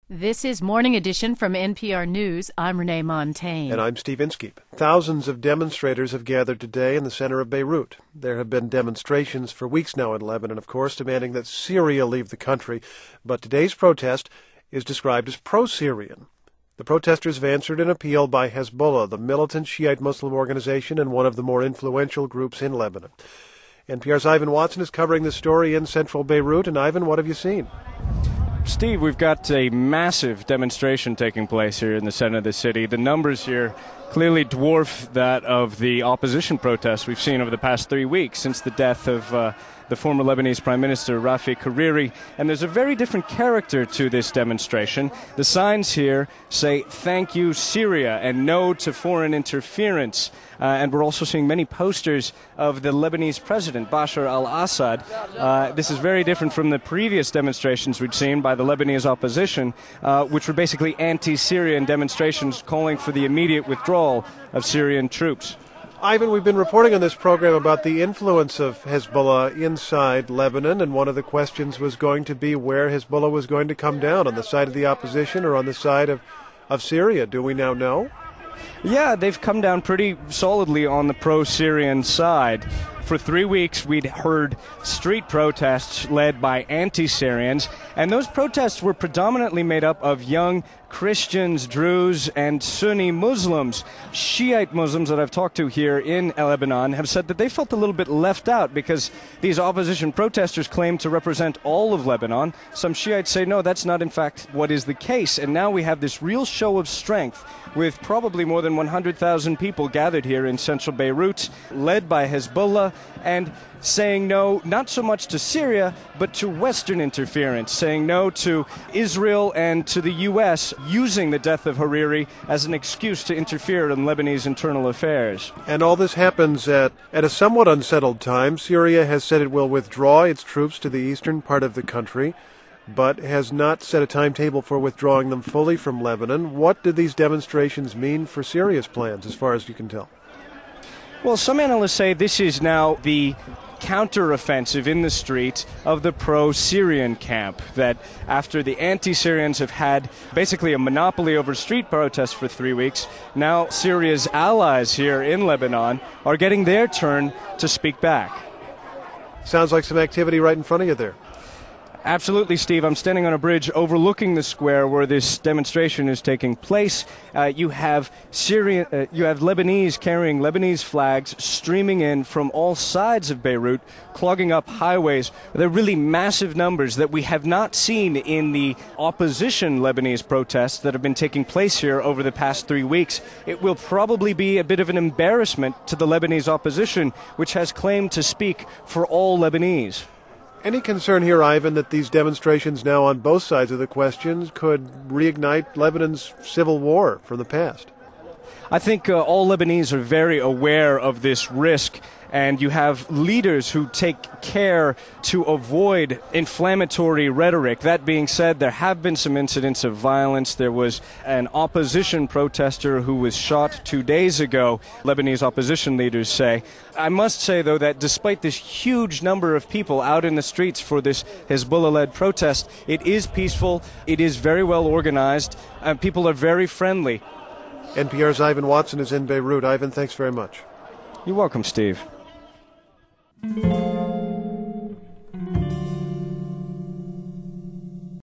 This is Morning Edition from NPR News. I'm Renee Montagne. And I'm Steve Inskeep. Thousands of demonstrators have gathered today in the center of Beirut. There have been demonstrations for weeks now in Lebanon, of course, demanding that Syria leave the country. But today's protest is described as pro-Syrian. The protesters have answered an appeal by Hezbollah, the militant Shiite Muslim organization and one of the more influential groups in Lebanon. NPR's Ivan Watson is covering this story in central Beirut. And Ivan, what have you seen? Steve, we've got a massive demonstration taking place here in the center of the city. The numbers here clearly dwarf that of the opposition protests we've seen over the past 3 weeks since the death of the former Lebanese Prime Minister Rafi Hariri. And there's a very different character to this demonstration. The signs here say, "Thank you, Syria," and "No to foreign interference." And we're also seeing many posters of the Lebanese president, Bashar al-Assad. This is very different from the previous demonstrations we'd seen by the Lebanese opposition, which were basically anti-Syrian demonstrations calling for the immediate withdrawal of Syrian troops. Ivan, we've been reporting on this program about the influence of Hezbollah inside Lebanon, and one of the questions was going to be where Hezbollah was going to come down, on the side of the opposition or on the side of Syria. Do we now know? Yeah, they've come down pretty solidly on the pro-Syrian side. For 3 weeks, we'd heard street protests led by anti-Syrians, and those protests were predominantly made up of young Christians, Druze, and Sunni Muslims. Shiite Muslims that I've talked to here in Lebanon have said that they felt a little bit left out because these opposition protesters claim to represent all of Lebanon. Some Shiites say, no, that's not in fact what is the case. And now we have this real show of strength with probably more than 100,000 people gathered here in central Beirut, led by Hezbollah, and saying no, not so much to Syria, but to Western interference, saying no to Israel and to the U.S. using the death of Hariri as an excuse to interfere in Lebanese internal affairs. And all this happens at a somewhat unsettled time. Syria has said it will withdraw its troops to the eastern part of the country, but has not set a timetable for withdrawing them fully from Lebanon. What do these demonstrations mean for Syria's plans, as far as you can tell? Well, some analysts say this is now the counteroffensive in the street of the pro-Syrian camp, that after the anti-Syrians have had basically a monopoly over street protests for 3 weeks, now Syria's allies here in Lebanon are getting their turn to speak back. Sounds like some activity right in front of you there. Absolutely, Steve. I'm standing on a bridge overlooking the square where this demonstration is taking place. You have Lebanese carrying Lebanese flags streaming in from all sides of Beirut, clogging up highways. They're really massive numbers that we have not seen in the opposition Lebanese protests that have been taking place here over the past 3 weeks. It will probably be a bit of an embarrassment to the Lebanese opposition, which has claimed to speak for all Lebanese. Any concern here, Ivan, that these demonstrations now on both sides of the questions could reignite Lebanon's civil war from the past? I think all Lebanese are very aware of this risk, and you have leaders who take care to avoid inflammatory rhetoric. That being said, there have been some incidents of violence. There was an opposition protester who was shot 2 days ago, Lebanese opposition leaders say. I must say, though, that despite this huge number of people out in the streets for this Hezbollah-led protest, it is peaceful, it is very well organized, and people are very friendly. NPR's Ivan Watson is in Beirut. Ivan, thanks very much. You're welcome, Steve.